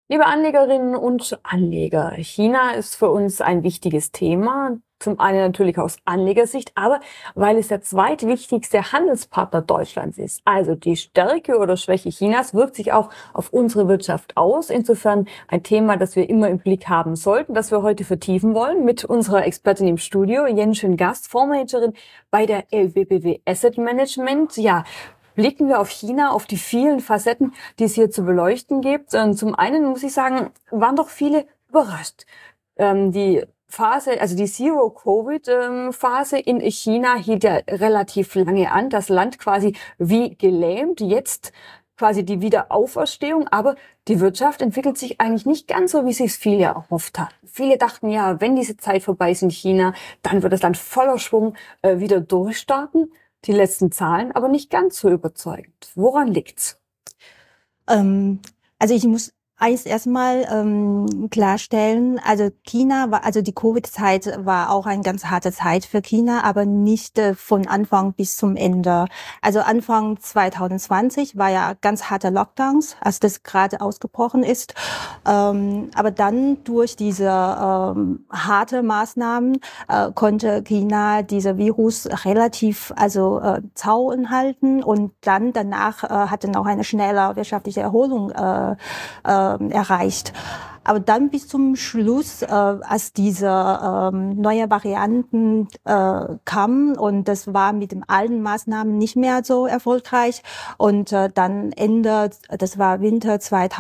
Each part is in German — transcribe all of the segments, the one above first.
Liebe Anlegerinnen und Anleger, China ist für uns ein wichtiges Thema. Zum einen natürlich aus Anlegersicht, aber weil es der zweitwichtigste Handelspartner Deutschlands ist. Also die Stärke oder Schwäche Chinas wirkt sich auch auf unsere Wirtschaft aus. Insofern ein Thema, das wir immer im Blick haben sollten, das wir heute vertiefen wollen mit unserer Expertin im Studio, Jenschön Gast, Fondsmanagerin bei der LBBW Asset Management. Ja, blicken wir auf China, auf die vielen Facetten, die es hier zu beleuchten gibt. Zum einen muss ich sagen, waren doch viele überrascht. Die Phase, also die Zero-Covid-Phase in China hielt ja relativ lange an. Das Land quasi wie gelähmt. Jetzt quasi die Wiederauferstehung, aber die Wirtschaft entwickelt sich eigentlich nicht ganz so, wie sich viele erhofft haben. Viele dachten ja, wenn diese Zeit vorbei ist in China, dann wird das Land voller Schwung wieder durchstarten. Die letzten Zahlen aber nicht ganz so überzeugend. Woran liegt's? Ähm, also ich muss eins erstmal klarstellen, also also die Covid-Zeit war auch eine ganz harte Zeit für China, aber nicht von Anfang bis zum Ende. Also Anfang 2020 war ja ganz harte Lockdowns, als das gerade ausgebrochen ist. Aber dann durch diese harte Maßnahmen konnte China dieser Virus relativ Zaun halten, und dann danach hatte noch eine schnelle wirtschaftliche Erholung erreicht. Aber dann bis zum Schluss, als diese neue Varianten kamen, und das war mit den alten Maßnahmen nicht mehr so erfolgreich, und dann das war Winter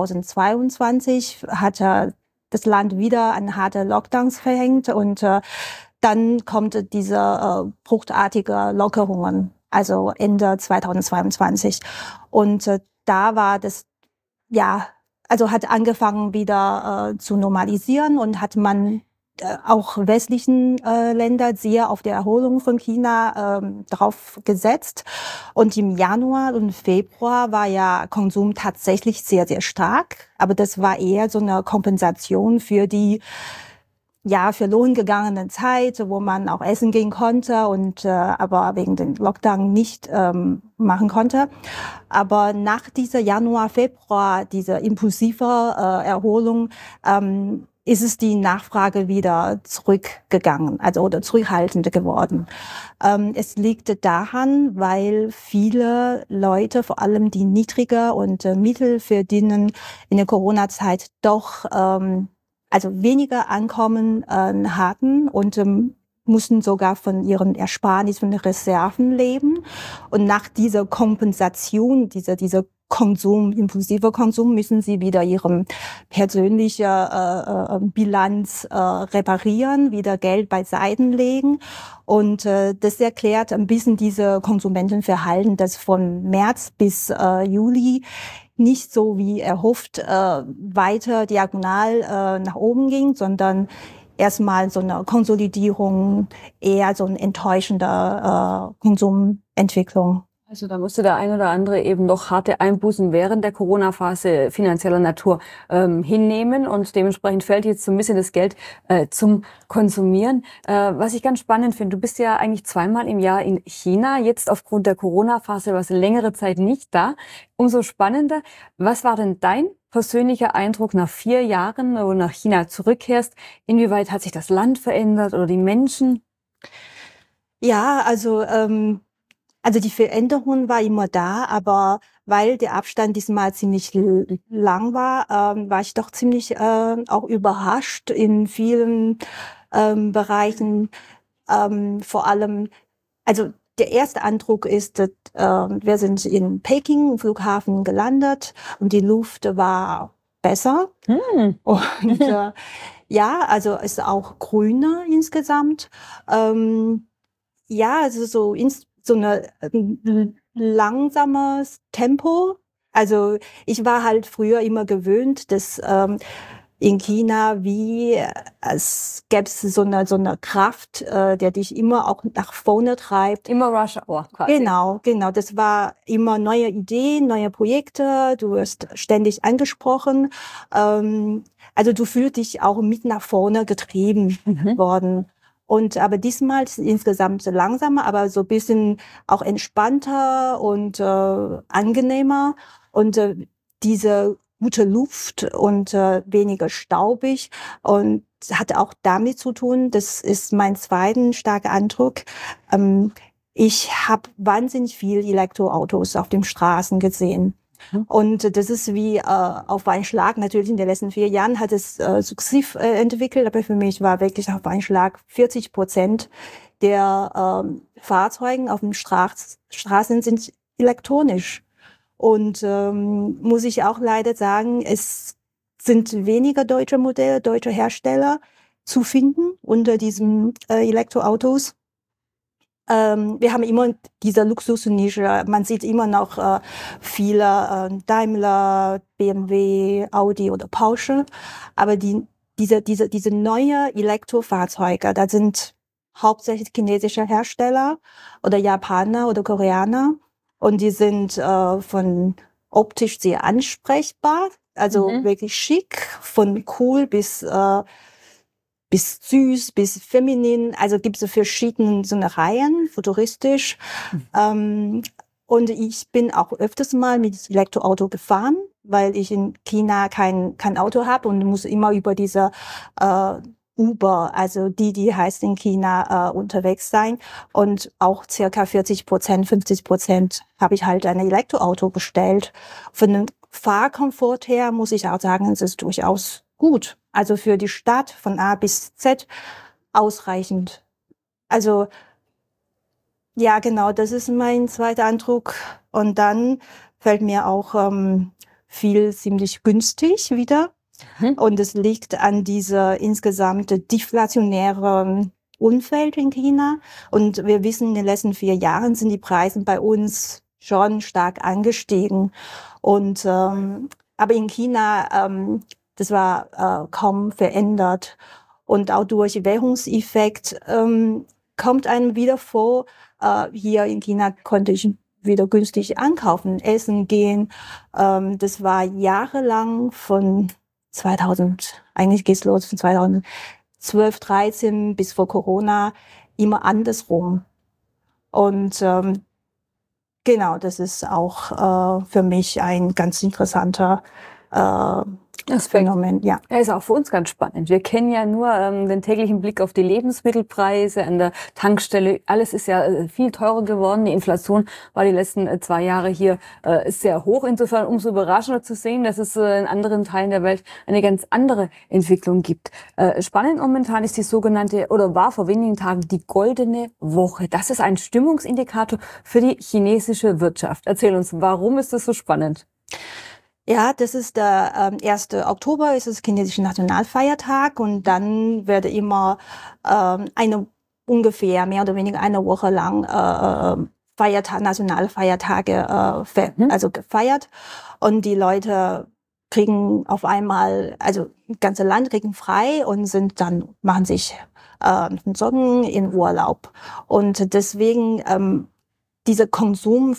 2022, hatte das Land wieder an harte Lockdowns verhängt, und dann kommt diese bruchartige Lockerungen, also Ende 2022. Und da war das, ja, also hat angefangen wieder zu normalisieren, und hat man auch westlichen Länder sehr auf die Erholung von China drauf gesetzt. Und im Januar und Februar war ja Konsum tatsächlich sehr, sehr stark. Aber das war eher so eine Kompensation für die verloren gegangene Zeit, wo man auch essen gehen konnte und aber wegen den Lockdown nicht machen konnte. Aber nach dieser Januar, Februar, dieser impulsive Erholung, ist es die Nachfrage wieder zurückgegangen, also oder zurückhaltend geworden. Es liegt daran, weil viele Leute, vor allem die niedriger und mittel verdienen, in der Corona-Zeit doch also weniger Einkommen hatten und mussten sogar von ihren Ersparnissen, von den Reserven leben. Und nach dieser Kompensation, dieser Konsum, impulsiver Konsum, müssen sie wieder ihre persönliche Bilanz reparieren, wieder Geld beiseite legen. Und das erklärt ein bisschen diese Konsumentenverhalten, das von März bis Juli nicht so wie erhofft weiter diagonal nach oben ging, sondern erstmal so eine Konsolidierung, eher so eine enttäuschende Konsumentwicklung. Also da musste der ein oder andere eben noch harte Einbußen während der Corona-Phase finanzieller Natur hinnehmen, und dementsprechend fällt jetzt so ein bisschen das Geld zum Konsumieren. Was ich ganz spannend finde, du bist ja eigentlich zweimal im Jahr in China, jetzt aufgrund der Corona-Phase warst du längere Zeit nicht da. Umso spannender, was war denn dein persönlicher Eindruck nach 4 Jahren, wo du nach China zurückkehrst? Inwieweit hat sich das Land verändert oder die Menschen? Ja, also die Veränderung war immer da, aber weil der Abstand diesmal ziemlich lang war, war ich doch ziemlich auch überrascht in vielen Bereichen. Vor allem, also der erste Eindruck ist, dass, wir sind in Peking im Flughafen gelandet, und die Luft war besser. Hm. Und ja, also ist auch grüner insgesamt. Ja, also so eine langsames Tempo. Also ich war halt früher immer gewöhnt, dass in China es gäbe so eine Kraft, der dich immer auch nach vorne treibt. Immer Rush Hour quasi. Genau. Das war immer neue Ideen, neue Projekte. Du wirst ständig angesprochen. Also du fühlst dich auch mit nach vorne getrieben worden. Und aber diesmal ist es insgesamt langsamer, aber so ein bisschen auch entspannter und angenehmer. Und diese gute Luft und weniger staubig. Und hat auch damit zu tun, das ist mein zweiter starker Eindruck. Ich habe wahnsinnig viel Elektroautos auf den Straßen gesehen. Und das ist wie auf einen Schlag. Natürlich in den letzten 4 Jahren hat es sukzessiv entwickelt, aber für mich war wirklich auf einen Schlag 40% der Fahrzeugen auf den Straßen sind elektronisch. Und muss ich auch leider sagen, es sind weniger deutsche Modelle, deutsche Hersteller zu finden unter diesen Elektroautos. Wir haben immer diese Luxusnische. Man sieht immer noch viele Daimler, BMW, Audi oder Porsche. Aber diese neue Elektrofahrzeuge, da sind hauptsächlich chinesische Hersteller oder Japaner oder Koreaner. Und die sind von optisch sehr ansprechbar. Also wirklich schick, von cool bis süß, bis feminin. Also gibt es verschiedene so eine Reihen, futuristisch. Und ich bin auch öfters mal mit Elektroauto gefahren, weil ich in China kein Auto habe und muss immer über diese Uber, also die heißt in China, unterwegs sein. Und auch circa 40%, 50% habe ich halt ein Elektroauto bestellt. Von dem Fahrkomfort her muss ich auch sagen, es ist durchaus gut. Also für die Stadt von A bis Z ausreichend. Also ja, genau, das ist mein zweiter Eindruck. Und dann fällt mir auch viel ziemlich günstig wieder. Und es liegt an dieser insgesamt deflationären Umfeld in China. Und wir wissen, in den letzten 4 Jahren sind die Preise bei uns schon stark angestiegen. Und aber in China das war kaum verändert. Und auch durch Währungseffekt kommt einem wieder vor, hier in China konnte ich wieder günstig einkaufen, essen gehen. Das war jahrelang von 2000, eigentlich geht's los von 2012, 13 bis vor Corona immer andersrum. Und genau, das ist auch für mich ein ganz interessanter Phänomen, ja. Ja, ist auch für uns ganz spannend. Wir kennen ja nur den täglichen Blick auf die Lebensmittelpreise an der Tankstelle. Alles ist ja viel teurer geworden. Die Inflation war die letzten 2 Jahre hier sehr hoch. Insofern umso überraschender zu sehen, dass es in anderen Teilen der Welt eine ganz andere Entwicklung gibt. Spannend momentan ist die sogenannte, oder war vor wenigen Tagen die goldene Woche. Das ist ein Stimmungsindikator für die chinesische Wirtschaft. Erzähl uns, warum ist das so spannend? Ja, das ist der 1. Oktober, ist das chinesische Nationalfeiertag und dann wird immer ungefähr mehr oder weniger eine Woche lang Nationalfeiertage also gefeiert und die Leute kriegen auf einmal, also das ganze Land kriegen frei und machen sich Sorgen in Urlaub und deswegen dieser Konsum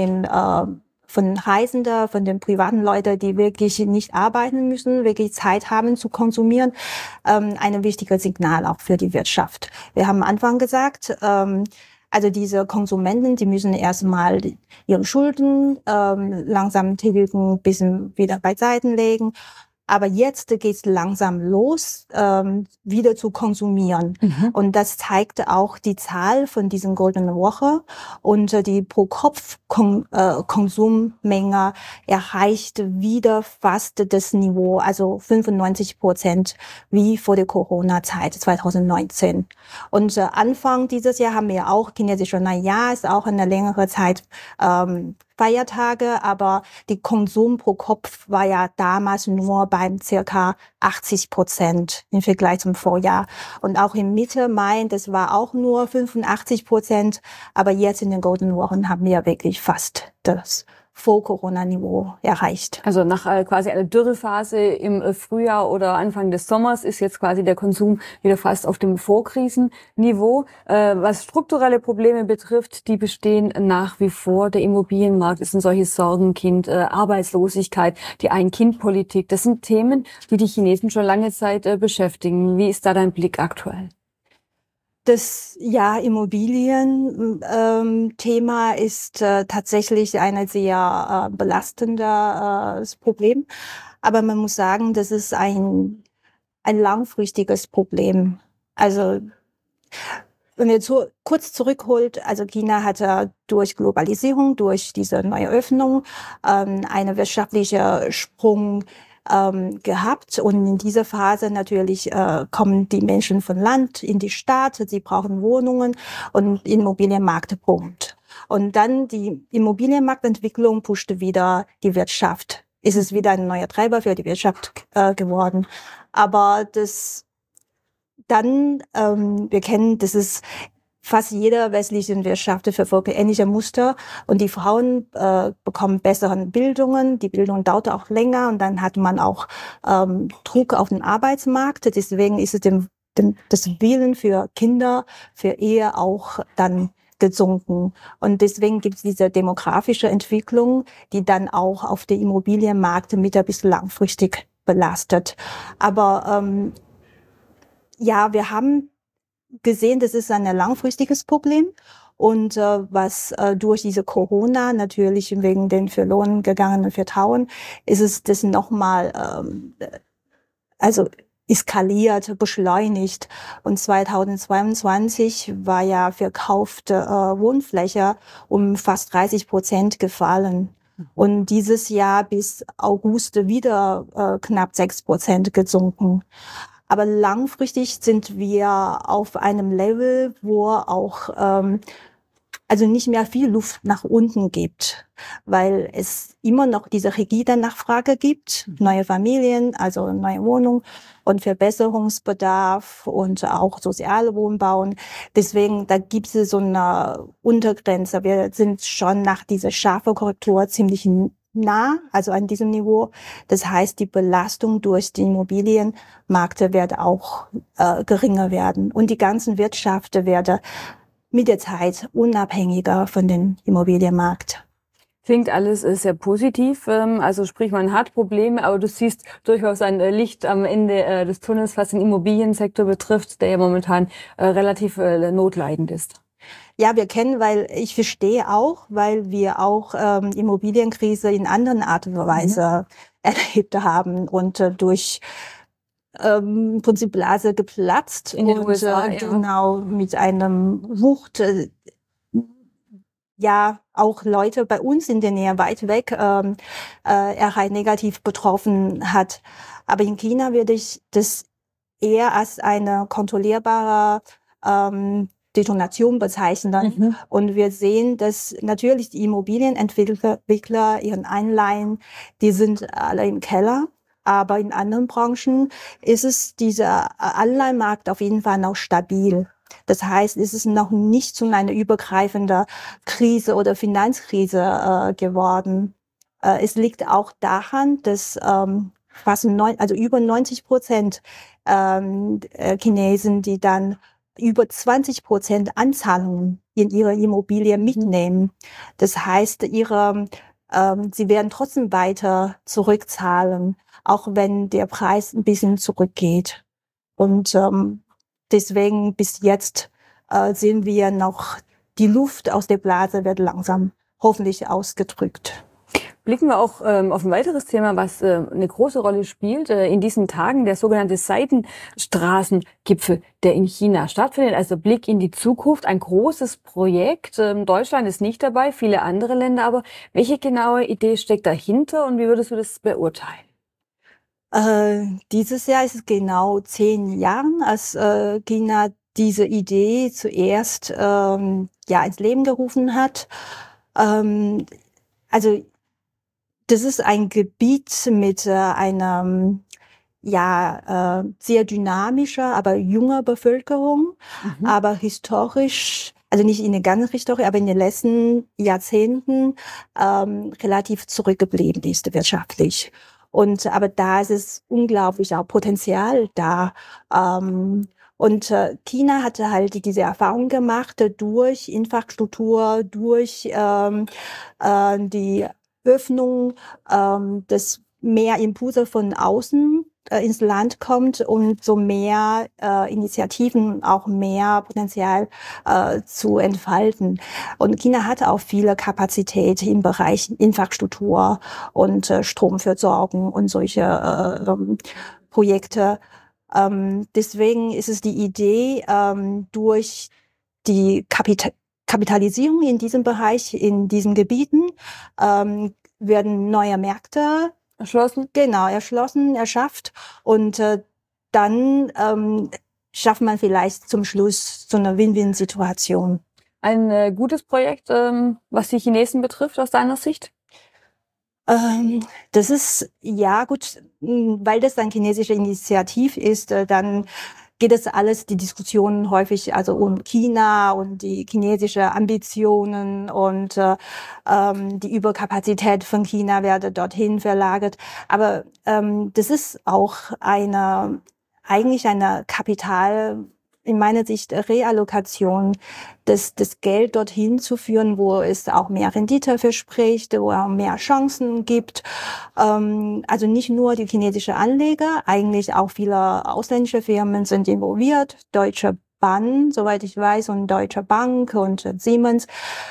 von Reisenden, von den privaten Leuten, die wirklich nicht arbeiten müssen, wirklich Zeit haben zu konsumieren, ein wichtiges Signal auch für die Wirtschaft. Wir haben am Anfang gesagt, also diese Konsumenten, die müssen erstmal ihre Schulden langsam tilgen, ein bisschen wieder beiseite legen. Aber jetzt geht's langsam los, wieder zu konsumieren. Und das zeigt auch die Zahl von diesen goldenen Woche. Und die Pro-Kopf-Konsummenge erreicht wieder fast das Niveau, also 95% wie vor der Corona-Zeit 2019. Und Anfang dieses Jahr haben wir auch chinesische Neujahr, ist auch eine längere Zeit Feiertage, aber die Konsum pro Kopf war ja damals nur beim circa 80% im Vergleich zum Vorjahr. Und auch im Mitte Mai, das war auch nur 85%, aber jetzt in den Golden Wochen haben wir wirklich fast das Vor-Corona-Niveau erreicht. Also nach quasi einer Dürrephase im Frühjahr oder Anfang des Sommers ist jetzt quasi der Konsum wieder fast auf dem Vorkrisenniveau. Was strukturelle Probleme betrifft, die bestehen nach wie vor. Der Immobilienmarkt ist ein solches Sorgenkind, Arbeitslosigkeit, die Ein-Kind-Politik. Das sind Themen, die die Chinesen schon lange Zeit beschäftigen. Wie ist da dein Blick aktuell? Das Immobilien-Thema ist tatsächlich ein sehr belastendes Problem. Aber man muss sagen, das ist ein langfristiges Problem. Also wenn wir kurz zurückholt, also China hatte durch Globalisierung, durch diese neue Öffnung eine wirtschaftliche Sprung gehabt. Und in dieser Phase natürlich kommen die Menschen von Land in die Stadt, sie brauchen Wohnungen und Immobilienmarkt boomt. Und dann die Immobilienmarktentwicklung pushte wieder die Wirtschaft. Ist es wieder ein neuer Treiber für die Wirtschaft geworden. Aber wir kennen, das ist fast jeder westlichen Wirtschaft verfolgt ähnliche Muster und die Frauen bekommen bessere Bildungen, die Bildung dauert auch länger und dann hat man auch Druck auf den Arbeitsmarkt, deswegen ist es das Willen für Kinder, für Ehe auch dann gesunken. Und deswegen gibt es diese demografische Entwicklung, die dann auch auf den Immobilienmarkt mittel- bis langfristig belastet. Aber ja, wir haben gesehen, das ist ein langfristiges Problem. Und was durch diese Corona natürlich wegen den verloren gegangenen Vertrauen ist es das nochmal also eskaliert, beschleunigt. Und 2022 war ja verkaufte Wohnfläche um fast 30% gefallen. Und dieses Jahr bis August wieder knapp 6% gesunken. Aber langfristig sind wir auf einem Level, wo auch also nicht mehr viel Luft nach unten gibt, weil es immer noch diese rigide Nachfrage gibt, neue Familien, also neue Wohnungen und Verbesserungsbedarf und auch soziale Wohnbauen. Deswegen, da gibt es so eine Untergrenze. Wir sind schon nach dieser scharfen Korrektur ziemlich nah, also an diesem Niveau. Das heißt, die Belastung durch die Immobilienmärkte wird auch geringer werden und die ganzen Wirtschaft werden mit der Zeit unabhängiger von dem Immobilienmarkt. Klingt alles sehr positiv, also sprich, man hat Probleme, aber du siehst durchaus ein Licht am Ende des Tunnels, was den Immobiliensektor betrifft, der ja momentan relativ notleidend ist. Ja, wir kennen, weil ich verstehe auch, weil wir auch Immobilienkrise in anderen Art und Weise erlebt haben und durch Prinzip Blase geplatzt in den und USA, genau mit einem Wucht ja auch Leute bei uns in der Nähe weit weg negativ betroffen hat. Aber in China würde ich das eher als eine kontrollierbare Detonation bezeichnen. Und wir sehen, dass natürlich die Immobilienentwickler, ihren Einleihen, die sind alle im Keller. Aber in anderen Branchen ist es dieser Anleihenmarkt auf jeden Fall noch stabil. Das heißt, es ist noch nicht zu einer übergreifenden Krise oder Finanzkrise geworden. Es liegt auch daran, dass also über 90% Chinesen, die dann über 20% Anzahlungen in ihre Immobilie mitnehmen. Das heißt, sie werden trotzdem weiter zurückzahlen, auch wenn der Preis ein bisschen zurückgeht. Und deswegen bis jetzt sehen wir noch, die Luft aus der Blase wird langsam hoffentlich ausgedrückt. Blicken wir auch auf ein weiteres Thema, was eine große Rolle spielt in diesen Tagen, der sogenannte Seidenstraßengipfel, der in China stattfindet. Also Blick in die Zukunft, ein großes Projekt. Deutschland ist nicht dabei, viele andere Länder. Aber welche genaue Idee steckt dahinter und wie würdest du das beurteilen? Dieses Jahr ist es genau 10 Jahre, als China diese Idee zuerst ins Leben gerufen hat. Also das ist ein Gebiet mit einer sehr dynamischer, aber junger Bevölkerung, aber historisch, also nicht in der ganzen Historie, aber in den letzten Jahrzehnten relativ zurückgeblieben ist wirtschaftlich. Aber da ist es unglaublich auch Potenzial da. Und China hatte halt diese Erfahrung gemacht durch Infrastruktur, durch die Öffnung, dass mehr Impulse von außen ins Land kommt, umso mehr Initiativen, auch mehr Potenzial zu entfalten. Und China hat auch viele Kapazität im Bereich Infrastruktur und Stromversorgung und solche Projekte. Deswegen ist es die Idee, durch die Kapitalisierung in diesem Bereich, in diesen Gebieten, werden neue Märkte erschlossen. Genau, erschafft. Und dann schafft man vielleicht zum Schluss so eine Win-Win-Situation. Ein gutes Projekt, was die Chinesen betrifft, aus deiner Sicht? Das ist, ja gut, weil das ein chinesische Initiativ ist, dann geht es alles, die Diskussionen häufig also um China und die chinesische Ambitionen und die Überkapazität von China werde dorthin verlagert. Aber das ist auch eigentlich eine Kapital, in meiner Sicht Reallokation, das Geld dorthin zu führen, wo es auch mehr Rendite verspricht, wo es mehr Chancen gibt. Also nicht nur die chinesischen Anleger, eigentlich auch viele ausländische Firmen sind involviert, Deutsche Bahn, soweit ich weiß, und Deutsche Bank und Siemens.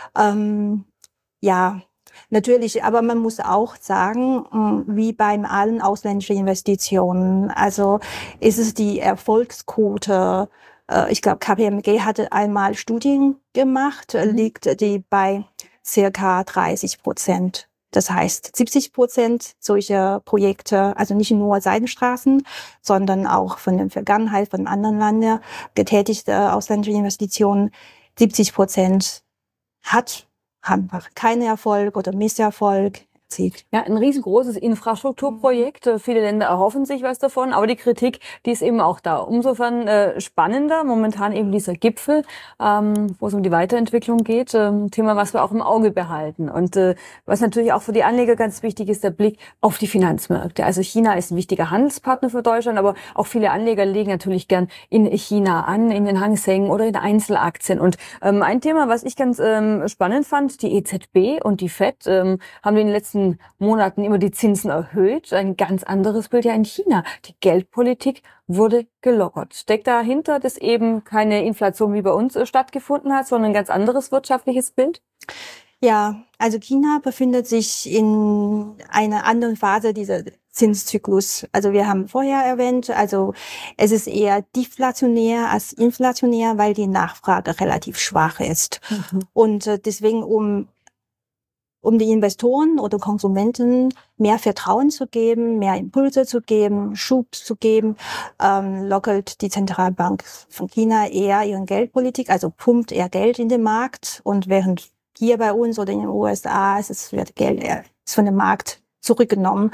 Ja, natürlich, aber man muss auch sagen, wie bei allen ausländischen Investitionen, also ist es die Erfolgsquote. Ich glaube, KPMG hatte einmal Studien gemacht, liegt die bei circa 30%. Das heißt, 70% solcher Projekte, also nicht nur Seidenstraßen, sondern auch von der Vergangenheit, von anderen Ländern getätigte ausländische Investitionen, 70% haben keinen Erfolg oder Misserfolg erzielt. Ja, ein riesengroßes Infrastrukturprojekt. Viele Länder erhoffen sich was davon, aber die Kritik, die ist eben auch da. Insofern spannender momentan eben dieser Gipfel, wo es um die Weiterentwicklung geht. Thema, was wir auch im Auge behalten. Und was natürlich auch für die Anleger ganz wichtig ist, der Blick auf die Finanzmärkte. Also China ist ein wichtiger Handelspartner für Deutschland, aber auch viele Anleger legen natürlich gern in China an, in den Hang Seng oder in Einzelaktien. Und ein Thema, was ich ganz spannend fand, die EZB und die FED haben in den letzten Monaten immer die Zinsen erhöht. Ein ganz anderes Bild ja in China. Die Geldpolitik wurde gelockert. Steckt dahinter, dass eben keine Inflation wie bei uns stattgefunden hat, sondern ein ganz anderes wirtschaftliches Bild? Ja, also China befindet sich in einer anderen Phase dieser Zinszyklus. Also wir haben vorher erwähnt, also es ist eher deflationär als inflationär, weil die Nachfrage relativ schwach ist. Und deswegen, um die Investoren oder Konsumenten mehr Vertrauen zu geben, mehr Impulse zu geben, Schub zu geben, lockert die Zentralbank von China eher ihre Geldpolitik, also pumpt eher Geld in den Markt. Und während hier bei uns oder in den USA wird Geld von dem Markt zurückgenommen.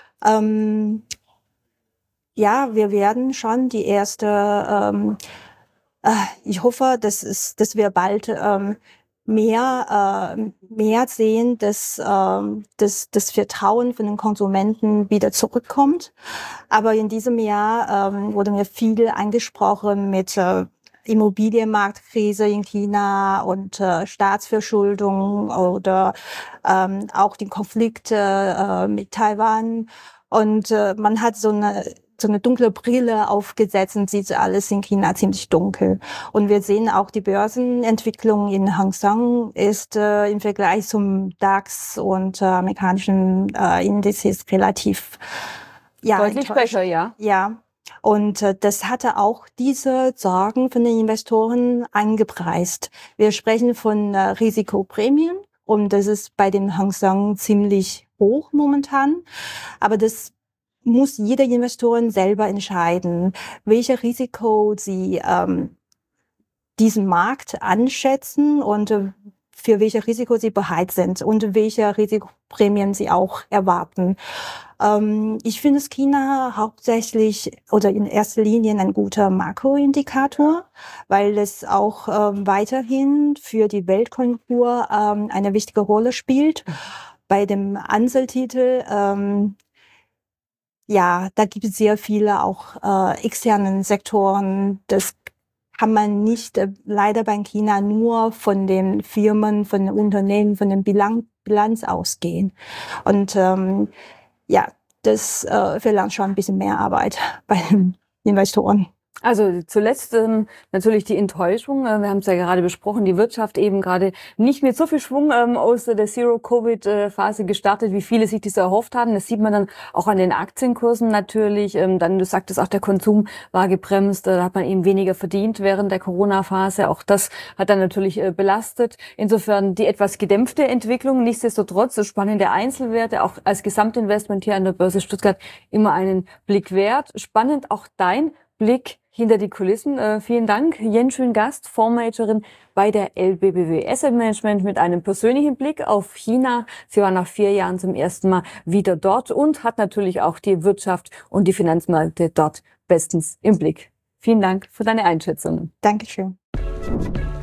Ja, wir werden schon die erste, ich hoffe, dass wir bald mehr sehen, dass das Vertrauen von den Konsumenten wieder zurückkommt. Aber in diesem Jahr wurde mir viel angesprochen mit Immobilienmarktkrise in China und Staatsverschuldung oder auch die Konflikte mit Taiwan. Und man hat so eine dunkle Brille aufgesetzt und sieht alles in China ziemlich dunkel. Und wir sehen auch die Börsenentwicklung in Hang Seng ist im Vergleich zum DAX und amerikanischen Indizes relativ deutlich schwächer, ja. Ja. Und das hatte auch diese Sorgen von den Investoren eingepreist. Wir sprechen von Risikoprämien und das ist bei dem Hang Seng ziemlich hoch momentan. Aber das muss jeder Investoren selber entscheiden, welche Risiko sie diesen Markt anschätzen und für welche Risiko sie bereit sind und welche Risikoprämien sie auch erwarten. Ich finde es China hauptsächlich oder in erster Linie ein guter Makroindikator, weil es auch weiterhin für die Weltkonjunktur eine wichtige Rolle spielt. Bei dem Einzeltitel ja, da gibt es sehr viele auch externen Sektoren. Das kann man nicht leider bei China nur von den Firmen, von den Unternehmen, von den Bilanz ausgehen. Und ja, das verlangt schon ein bisschen mehr Arbeit bei den Investoren. Also zuletzt natürlich die Enttäuschung. Wir haben es ja gerade besprochen, die Wirtschaft eben gerade nicht mit so viel Schwung aus der Zero-Covid-Phase gestartet, wie viele sich das erhofft hatten. Das sieht man dann auch an den Aktienkursen natürlich. Dann, du sagtest auch, der Konsum war gebremst, da hat man eben weniger verdient während der Corona-Phase. Auch das hat dann natürlich belastet. Insofern die etwas gedämpfte Entwicklung. Nichtsdestotrotz so spannende Einzelwerte, auch als Gesamtinvestment hier an der Börse Stuttgart immer einen Blick wert. Spannend auch dein Blick hinter die Kulissen. Vielen Dank, Yen-Chun Gast, Fondsmanagerin bei der LBBW Asset Management mit einem persönlichen Blick auf China. Sie war nach 4 Jahren zum ersten Mal wieder dort und hat natürlich auch die Wirtschaft und die Finanzmärkte dort bestens im Blick. Vielen Dank für deine Einschätzung. Dankeschön.